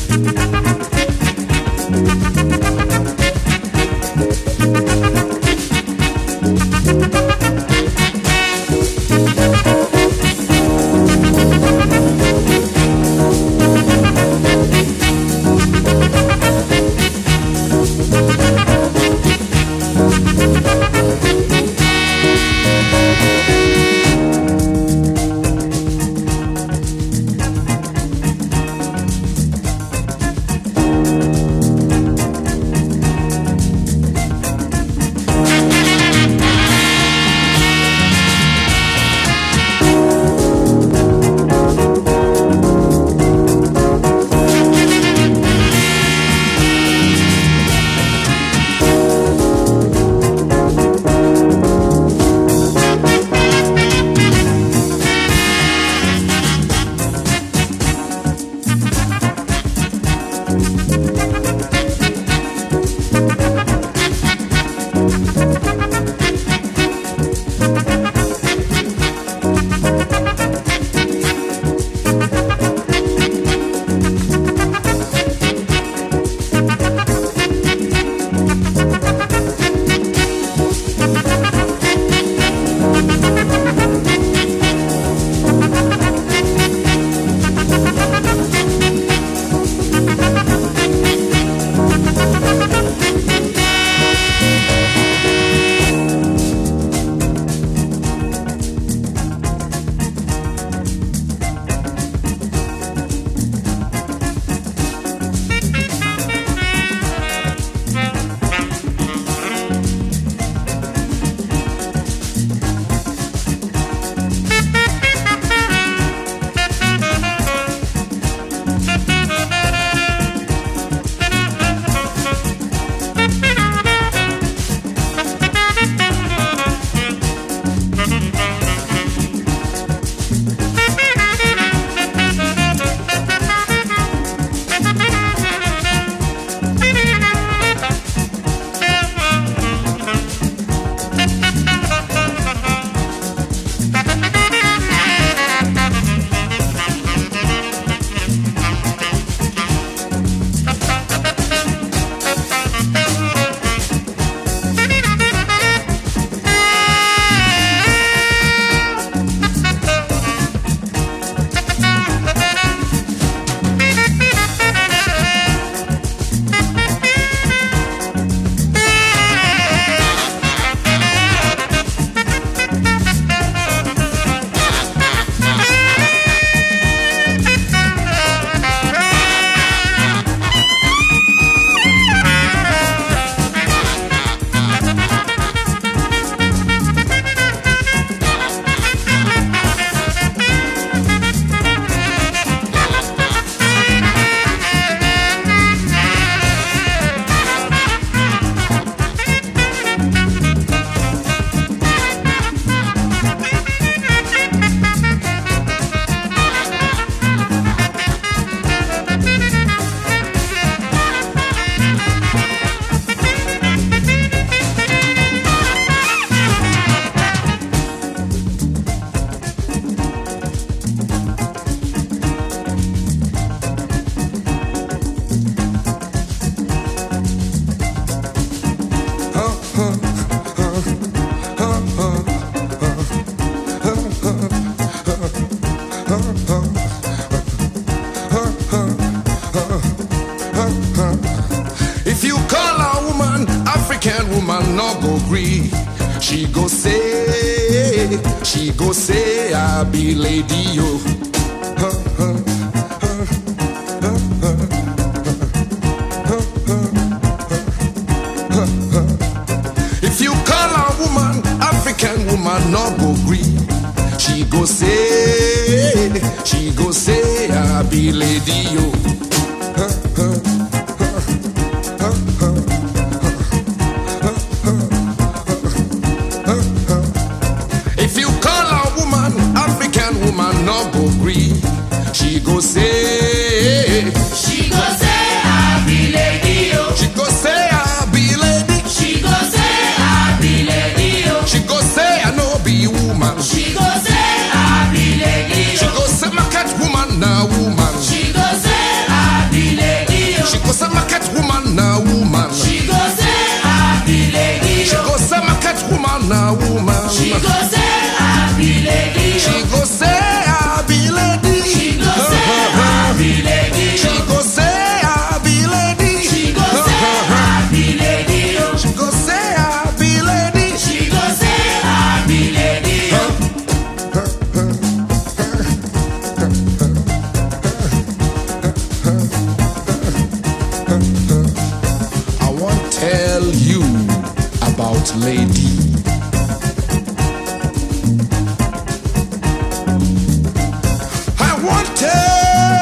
She go say I be lady yo. If you call a woman African woman, no go gree. She go say I be lady yo. If you call a woman African woman, no go gree. She go say I be lady yo. She go say I be lady. She go say I be lady yo. She go say I no be woman. She go say I be lady. I won't tell you about lady. I won't tell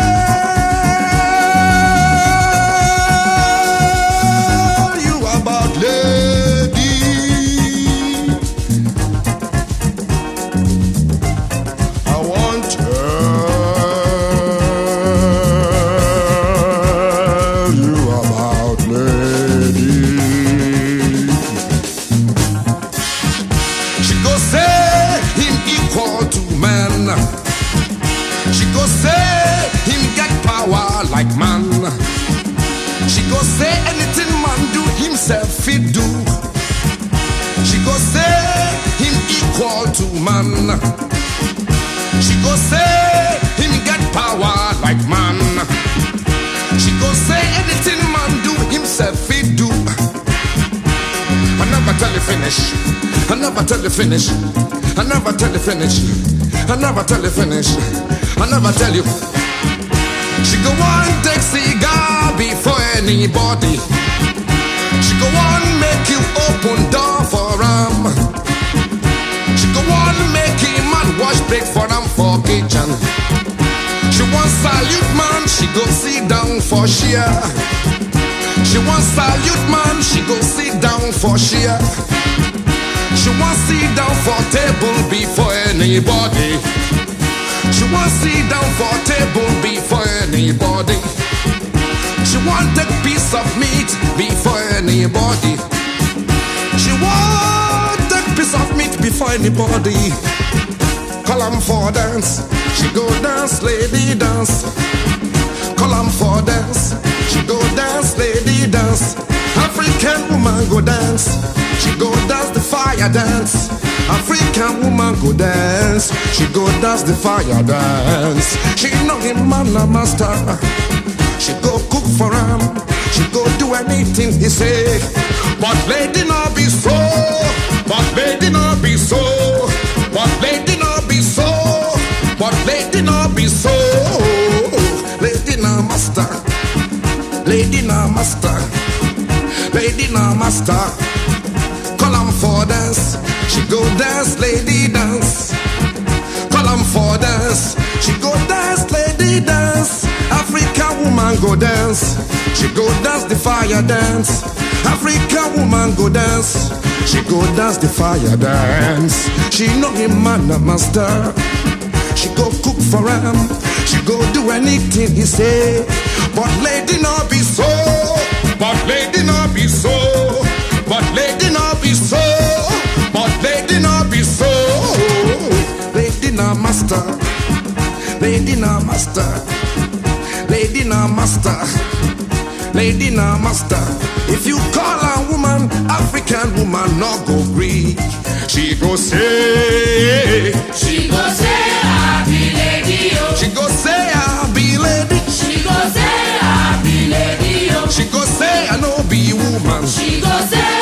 you about lady. I won't tell you about lady. She go say him equal to man. She go say him get power like man. She go say anything man do himself he do. She go say him equal to man. She go say him get power like man. She go say anything man do himself he do. I never tell you finish. I never tell you finish. I never tell you finish. I never tell you finish. I never tell you. She go on take cigar before anybody. She go on make you open door for him. She go on make him man wash break for him for kitchen. She want salute man, she go sit down for share. She want salute man, she go sit down for share. She want sit down for table before anybody. She want sit down for table before anybody. She want take piece of meat before anybody. She want take piece of meat before anybody. Call 'em for dance, she go dance, lady dance. Call 'em for dance, she go dance, lady dance. African woman go dance, she go dance the fire dance. African woman go dance, she go dance the fire dance. She know him man a master, she go cook for him, she go do anything he say. But lady not be so, but lady not be so, but lady not be so, but lady not be so. Lady not master, lady not master, lady not master. Call 'em for dance, she go dance, lady dance. Call 'em for dance, she go dance, lady dance. African woman go dance, she go dance the fire dance. African woman go dance, she go dance the fire dance. She know him man a master, she go cook for him, she go do anything he say. But lady not be so, but lady not be so, but lady not be so, but lady not be so. Lady not master, lady not master, lady not master, lady not master. If you call a woman African woman, not go Greek. She go say, She go say I be lady yo. she go say I be lady. She go say I be lady yo. She go say I no be woman. She go say